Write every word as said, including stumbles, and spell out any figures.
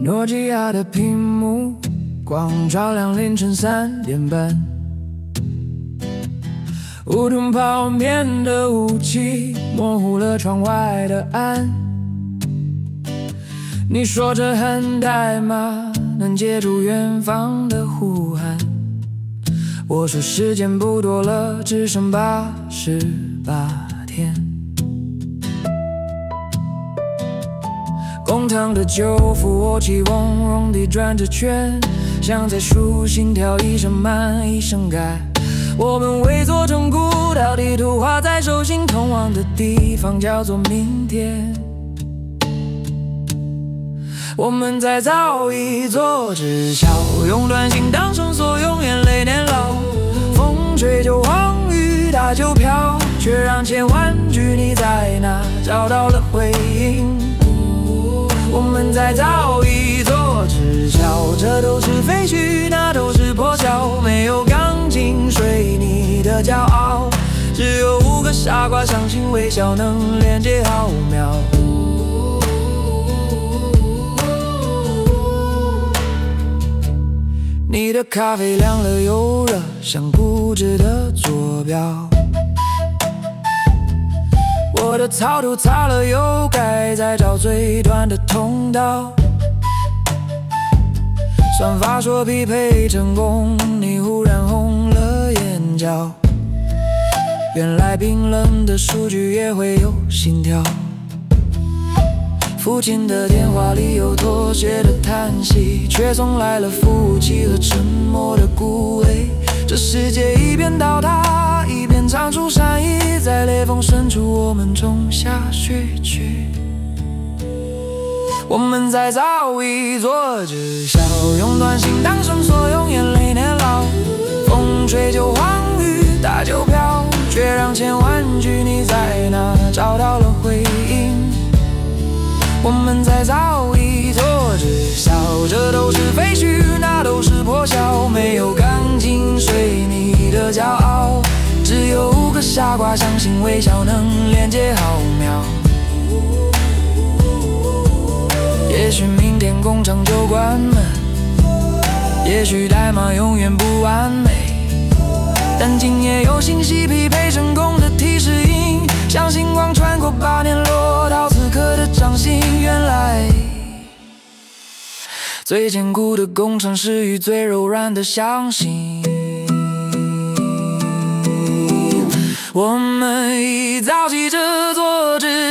诺基亚的屏幕，光照亮凌晨三点半。乌吞泡面的雾气模糊了窗外的暗。你说这很代码能接住远方的呼喊。我说时间不多了，只剩八十八天。工厂的旧扶卧起嗡嗡地转着圈，像在数心跳，一声慢一声改。我们伪作成孤岛，地图画在手心，通往的地方叫做明天。我们在造一座直桥，用短信当绳索，用眼泪年老。风吹就晃，雨打就飘，却让千万句你在哪找到了回应。我们在造一座直桥，这都是废墟，那都是破晓，没有钢筋水泥的骄傲，只有五个傻瓜相信微笑能连接浩渺。你的咖啡凉了又热，像固执的坐标。我的草图擦了又改，在找最短的通道。算法说匹配成功，你忽然红了眼角。原来冰冷的数据也会有心跳。父亲的电话里有妥协的叹息，却送来了服务器和沉默的孤味。这世界一边倒塌，一边长出善意，在裂缝深处我们种下血去。我们在造一座直桥，用短信当绳索，用眼泪年老。风吹就晃，雨打就飘，却让千万句你在哪找到了回应。我们在造一座直桥，这都是废墟，那都是破晓，没有钢筋水泥的骄傲，只有五个傻瓜相信微笑能连接浩渺。也许明天工厂就关门，也许代码永远不完美，但今夜有信息匹配成功的提示音，像星光穿过八年落到此刻的掌心。原来最坚固的工程师与最柔软的相信。我们已造起这座直